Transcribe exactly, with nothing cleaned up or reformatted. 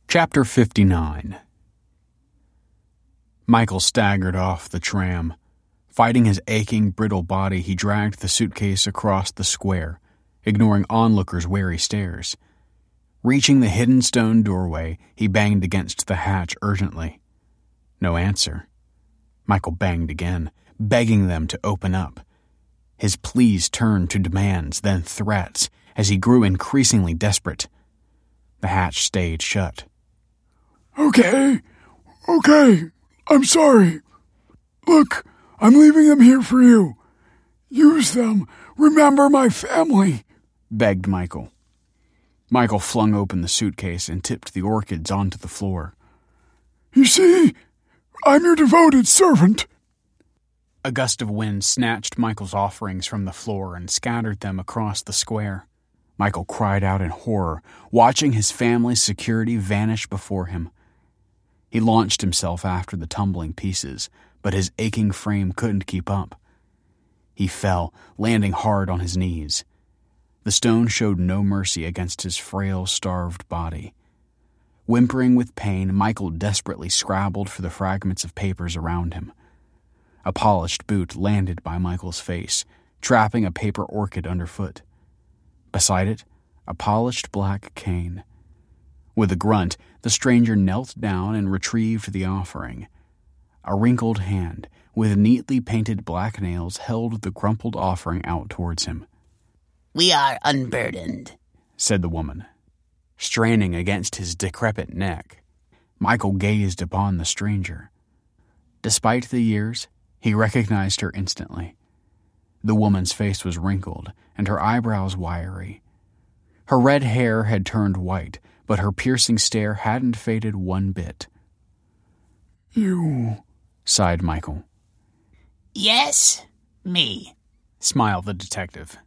Chapter fifty-nine. Michael staggered off the tram. Fighting his aching, brittle body, he dragged the suitcase across the square, ignoring onlookers' wary stares. Reaching the hidden stone doorway, he banged against the hatch urgently. No answer. Michael banged again, begging them to open up. His pleas turned to demands, then threats, as he grew increasingly desperate. The hatch stayed shut. Okay, okay, I'm sorry. Look, I'm leaving them here for you. Use them. Remember my family, begged Michael. Michael flung open the suitcase and tipped the orchids onto the floor. You see, I'm your devoted servant. A gust of wind snatched Michael's offerings from the floor and scattered them across the square. Michael cried out in horror, watching his family's security vanish before him. He launched himself after the tumbling pieces, but his aching frame couldn't keep up. He fell, landing hard on his knees. The stone showed no mercy against his frail, starved body. Whimpering with pain, Michael desperately scrabbled for the fragments of papers around him. A polished boot landed by Michael's face, trapping a paper orchid underfoot. Beside it, a polished black cane. With a grunt, the stranger knelt down and retrieved the offering. A wrinkled hand, with neatly painted black nails, held the crumpled offering out towards him. "We are unburdened," said the woman. Straining against his decrepit neck, Michael gazed upon the stranger. Despite the years, he recognized her instantly. The woman's face was wrinkled, and her eyebrows wiry. Her red hair had turned white, but her piercing stare hadn't faded one bit. You, sighed Michael. "Yes, me," smiled the detective.